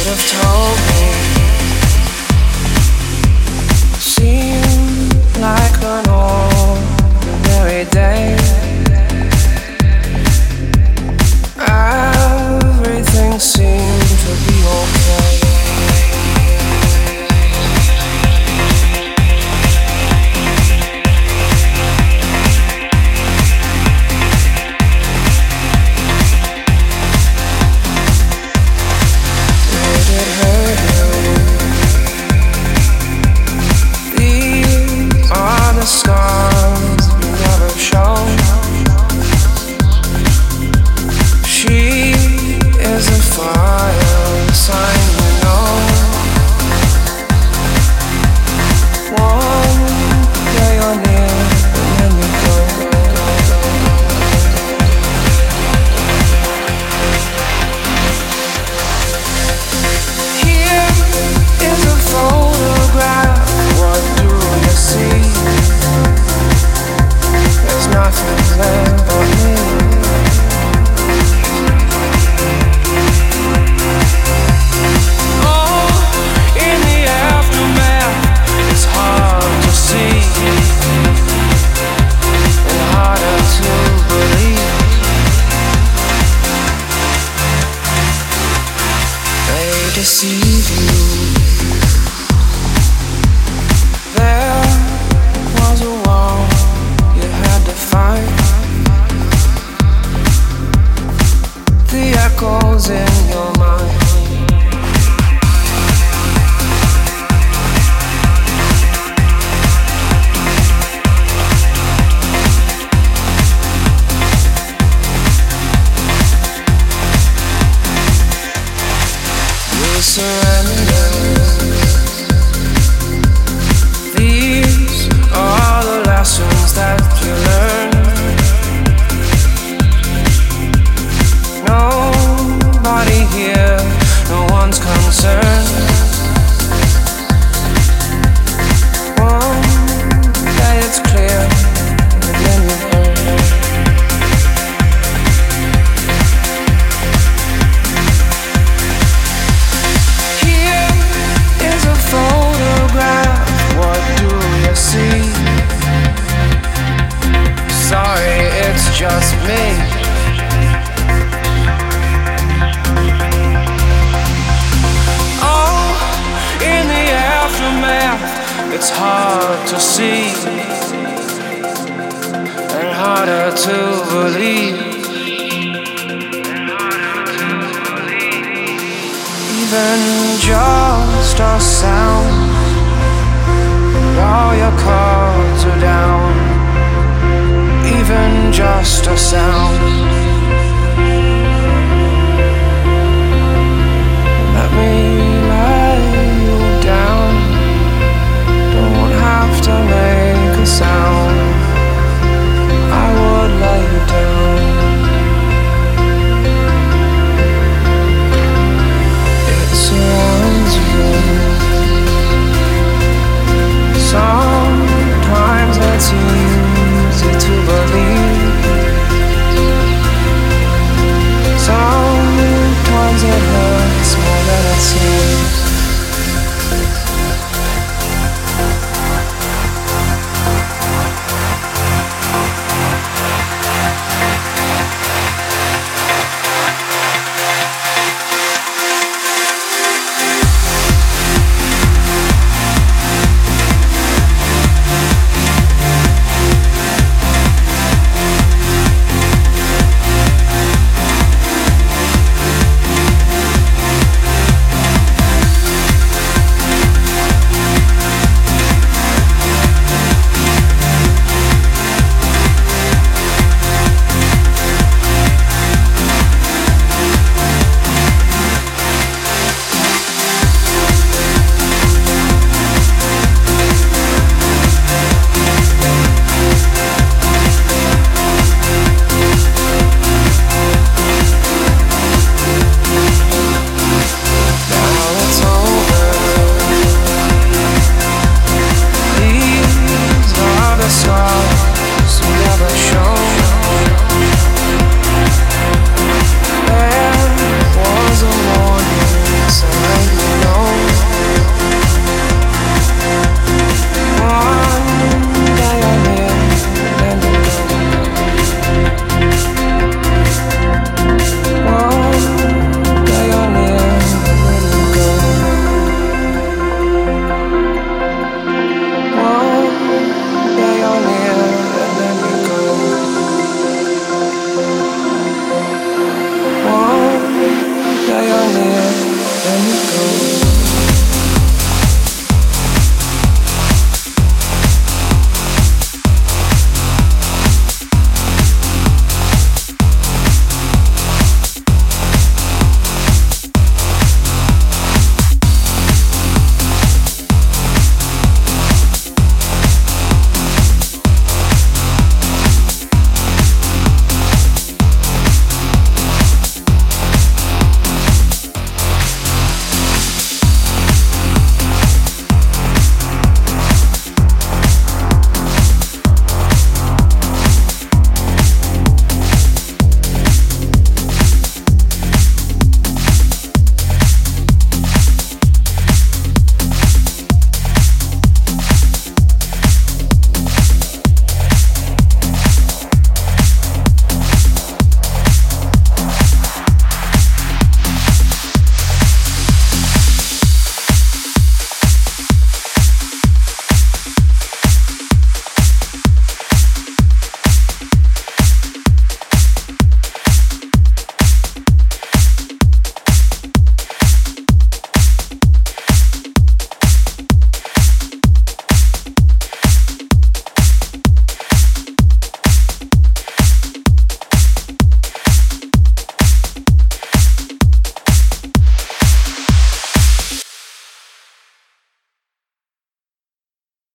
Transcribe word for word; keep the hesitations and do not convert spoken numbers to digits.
have told me. Seemed like an ordinary day. Everything seemed to be okay. Scars you never show. She is a fire sign, you know. One day you're near and then you go. Here is a photograph. What do you see? There's nothing there but me. Oh, in the aftermath, it's hard to see and harder to believe. They deceive you. There was a wall you had to fight. The echoes in your mind. You surrender. These are the lessons that you learn. Nobody here, no one's concerned. One day it's clear, and then you burn. Here is a photograph. What do you see? Sorry, it's just me. Oh, in the aftermath, it's hard to see and harder to believe. Even just a sound, and all your cards are down. Even just a sound.